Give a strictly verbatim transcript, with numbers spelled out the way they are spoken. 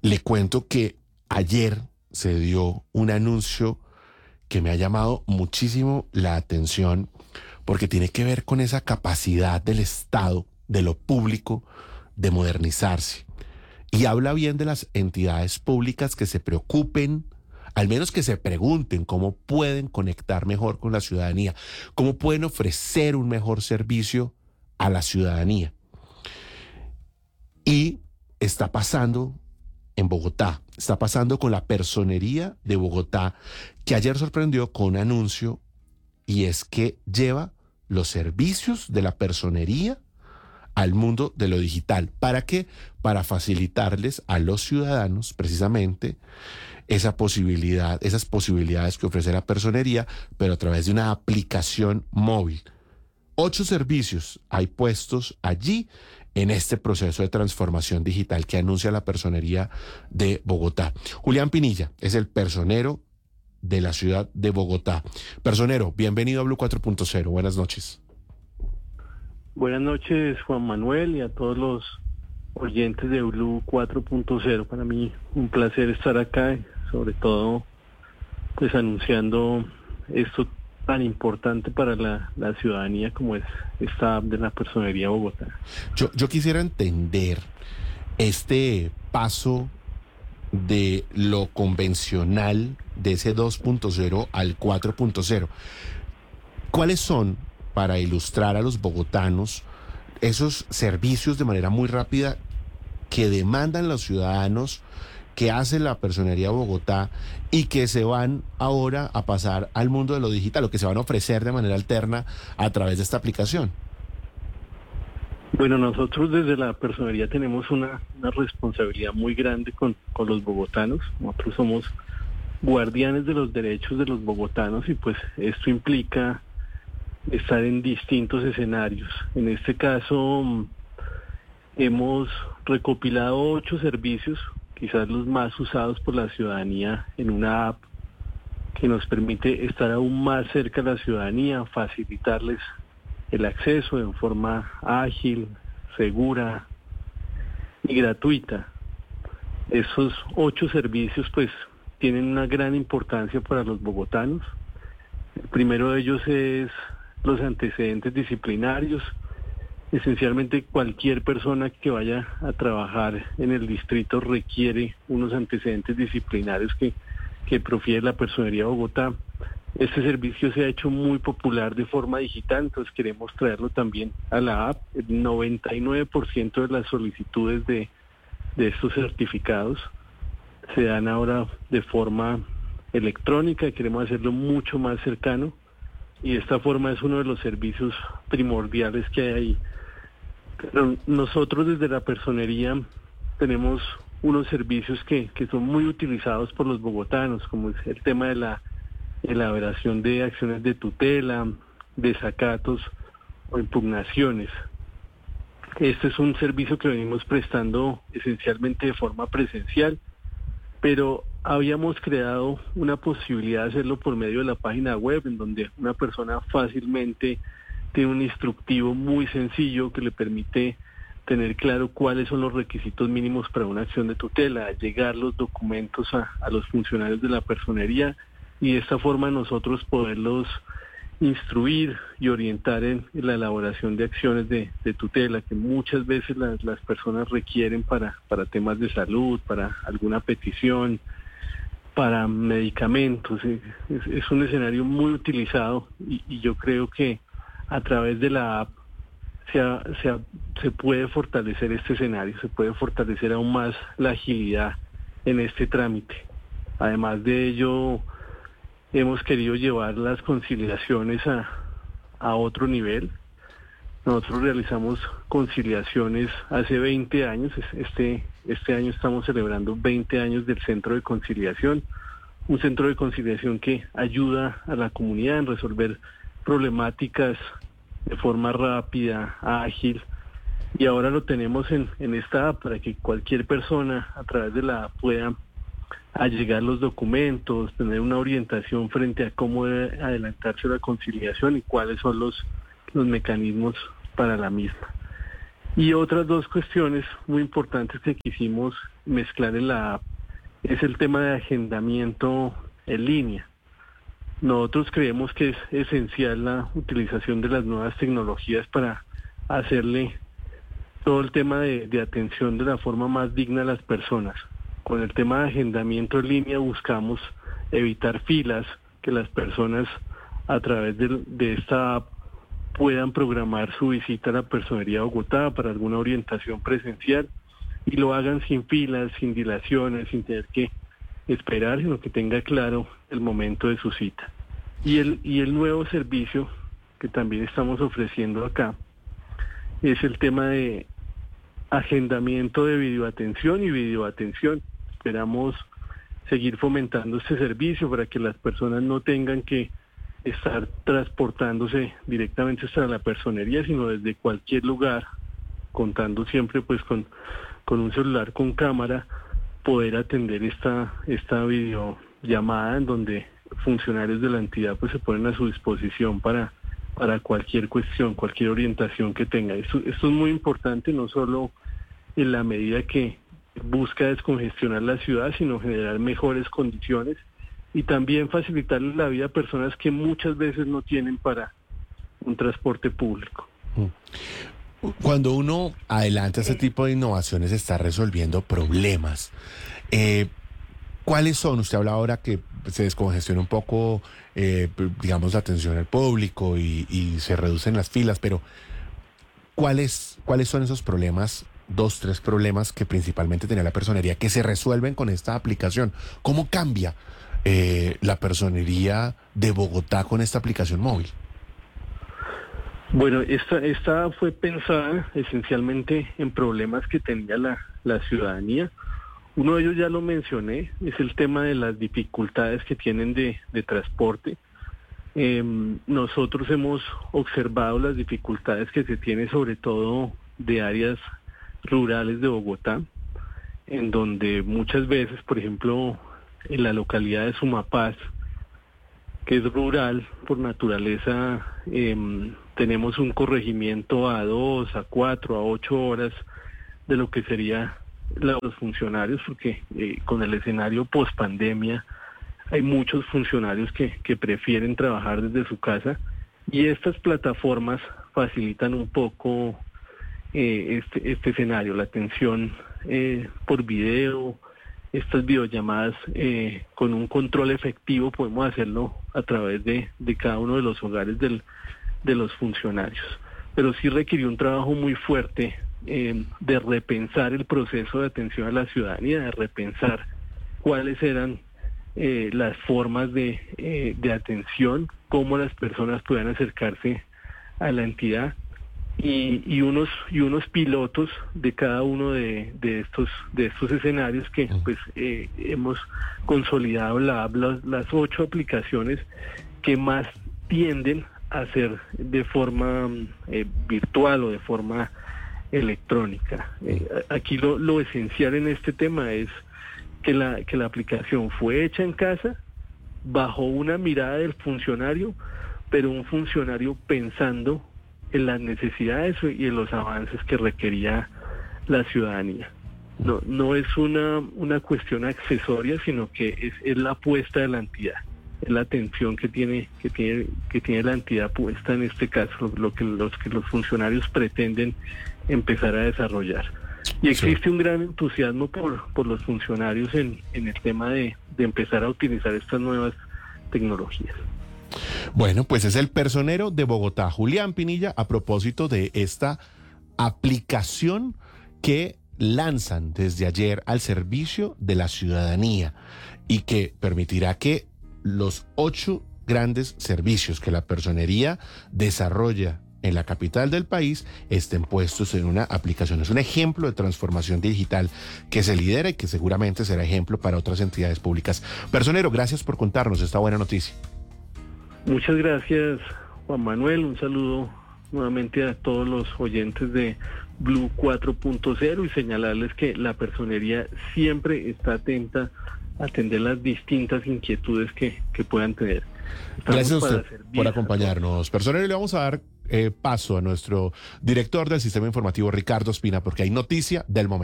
Le cuento que ayer se dio un anuncio que me ha llamado muchísimo la atención porque tiene que ver con esa capacidad del Estado, de lo público, de modernizarse. Y habla bien de las entidades públicas que se preocupen, al menos que se pregunten cómo pueden conectar mejor con la ciudadanía, cómo pueden ofrecer un mejor servicio a la ciudadanía. Y está pasando en Bogotá, está pasando con la Personería de Bogotá, que ayer sorprendió con un anuncio, y es que lleva los servicios de la personería al mundo de lo digital. ¿Para qué? Para facilitarles a los ciudadanos precisamente esa posibilidad, esas posibilidades que ofrece la personería, pero a través de una aplicación móvil. Ocho servicios hay puestos allí en este proceso de transformación digital que anuncia la Personería de Bogotá. Julián Pinilla es el personero de la ciudad de Bogotá. Personero, bienvenido a Blue cuatro punto cero. Buenas noches. Buenas noches, Juan Manuel, y a todos los oyentes de Blue cuatro punto cero. Para mí un placer estar acá, sobre todo pues anunciando esto tan importante para la, la ciudadanía como es esta app de la Personería de Bogotá. Yo, yo quisiera entender este paso de lo convencional de ese dos punto cero al cuatro punto cero. ¿Cuáles son, para ilustrar a los bogotanos, esos servicios de manera muy rápida que demandan los ciudadanos, que hace la Personería de Bogotá y que se van ahora a pasar al mundo de lo digital, o que se van a ofrecer de manera alterna a través de esta aplicación? Bueno, nosotros desde la Personería tenemos una, una responsabilidad muy grande con, con los bogotanos. Nosotros somos guardianes de los derechos de los bogotanos y pues esto implica estar en distintos escenarios. En este caso hemos recopilado ocho servicios, quizás los más usados por la ciudadanía, en una app que nos permite estar aún más cerca de la ciudadanía, facilitarles el acceso en forma ágil, segura y gratuita. Esos ocho servicios pues tienen una gran importancia para los bogotanos. El primero de ellos es los antecedentes disciplinarios. Esencialmente cualquier persona que vaya a trabajar en el distrito requiere unos antecedentes disciplinarios que, que profiere la Personería de Bogotá. Este servicio se ha hecho muy popular de forma digital, entonces queremos traerlo también a la app. El noventa y nueve por ciento de las solicitudes de, de estos certificados se dan ahora de forma electrónica, queremos hacerlo mucho más cercano y de esta forma es uno de los servicios primordiales que hay ahí. Pero nosotros desde la Personería tenemos unos servicios que, que son muy utilizados por los bogotanos, como es el tema de la elaboración de acciones de tutela, desacatos o impugnaciones. Este es un servicio que venimos prestando esencialmente de forma presencial, pero habíamos creado una posibilidad de hacerlo por medio de la página web, en donde una persona fácilmente tiene un instructivo muy sencillo que le permite tener claro cuáles son los requisitos mínimos para una acción de tutela, llegar los documentos a, a los funcionarios de la Personería y de esta forma nosotros poderlos instruir y orientar en, en la elaboración de acciones de, de tutela que muchas veces las, las personas requieren para, para temas de salud, para alguna petición, para medicamentos. Es, es un escenario muy utilizado y, y yo creo que a través de la app se, ha, se, ha, se puede fortalecer este escenario, se puede fortalecer aún más la agilidad en este trámite. Además de ello, hemos querido llevar las conciliaciones a, a otro nivel. Nosotros realizamos conciliaciones hace veinte años, este, este año estamos celebrando veinte años del Centro de Conciliación, un centro de conciliación que ayuda a la comunidad en resolver problemáticas de forma rápida, ágil, y ahora lo tenemos en, en esta app para que cualquier persona a través de la app pueda allegar los documentos, tener una orientación frente a cómo debe adelantarse la conciliación y cuáles son los, los mecanismos para la misma. Y otras dos cuestiones muy importantes que quisimos mezclar en la app es el tema de agendamiento en línea. Nosotros creemos que es esencial la utilización de las nuevas tecnologías para hacerle todo el tema de, de atención de la forma más digna a las personas. Con el tema de agendamiento en línea buscamos evitar filas, que las personas a través de, de esta app puedan programar su visita a la Personería de Bogotá para alguna orientación presencial y lo hagan sin filas, sin dilaciones, sin tener que esperar, sino que tenga claro el momento de su cita. Y el, y el nuevo servicio que también estamos ofreciendo acá es el tema de agendamiento de videoatención y videoatención. Esperamos seguir fomentando este servicio para que las personas no tengan que estar transportándose directamente hasta la personería, sino desde cualquier lugar, contando siempre pues con, con un celular con cámara, poder atender esta, esta videollamada en donde funcionarios de la entidad pues se ponen a su disposición para, para cualquier cuestión, cualquier orientación que tenga. Esto, esto es muy importante, no solo en la medida que busca descongestionar la ciudad, sino generar mejores condiciones y también facilitarles la vida a personas que muchas veces no tienen para un transporte público. Cuando uno adelanta este tipo de innovaciones está resolviendo problemas. Eh, ¿Cuáles son? Usted habla ahora que se descongestiona un poco, eh, digamos, la atención al público y, y se reducen las filas, pero ¿cuáles, cuáles son esos problemas? Dos, tres problemas que principalmente tenía la personería que se resuelven con esta aplicación. ¿Cómo cambia eh, la personería de Bogotá con esta aplicación móvil? Bueno, esta, esta fue pensada esencialmente en problemas que tenía la, la ciudadanía. Uno de ellos ya lo mencioné, es el tema de las dificultades que tienen de, de transporte. Eh, nosotros hemos observado las dificultades que se tienen sobre todo de áreas rurales de Bogotá, en donde muchas veces, por ejemplo, en la localidad de Sumapaz, que es rural por naturaleza, eh, tenemos un corregimiento a dos, a cuatro, a ocho horas de lo que sería la, los funcionarios, porque eh, con el escenario post-pandemia hay muchos funcionarios que, que prefieren trabajar desde su casa y estas plataformas facilitan un poco eh, este, este escenario, la atención eh, por video, estas videollamadas eh, con un control efectivo, podemos hacerlo a través de, de cada uno de los hogares del, de los funcionarios. Pero sí requirió un trabajo muy fuerte eh, de repensar el proceso de atención a la ciudadanía, de repensar cuáles eran eh, las formas de, eh, de atención, cómo las personas puedan acercarse a la entidad. Y, y unos y unos pilotos de cada uno de, de estos de estos escenarios que pues eh, hemos consolidado la, las, las ocho aplicaciones que más tienden a ser de forma eh, virtual o de forma electrónica. Eh, aquí lo, lo esencial en este tema es que la que la aplicación fue hecha en casa bajo una mirada del funcionario, pero un funcionario pensando en las necesidades y en los avances que requería la ciudadanía. No, no es una, una cuestión accesoria, sino que es, es la apuesta de la entidad, es la atención que tiene, que tiene, que tiene la entidad puesta en este caso, lo, lo que los que los funcionarios pretenden empezar a desarrollar. Y existe sí. un gran entusiasmo por, por los funcionarios en, en el tema de, de empezar a utilizar estas nuevas tecnologías. Bueno, pues es el personero de Bogotá, Julián Pinilla, a propósito de esta aplicación que lanzan desde ayer al servicio de la ciudadanía y que permitirá que los ocho grandes servicios que la personería desarrolla en la capital del país estén puestos en una aplicación. Es un ejemplo de transformación digital que se lidera y que seguramente será ejemplo para otras entidades públicas. Personero, gracias por contarnos esta buena noticia. Muchas gracias, Juan Manuel. Un saludo nuevamente a todos los oyentes de Blue cuatro punto cero y señalarles que la personería siempre está atenta a atender las distintas inquietudes que, que puedan tener. Estamos Gracias a usted por acompañarnos. Personero, le vamos a dar eh, paso a nuestro director del sistema informativo, Ricardo Espina, porque hay noticia del momento.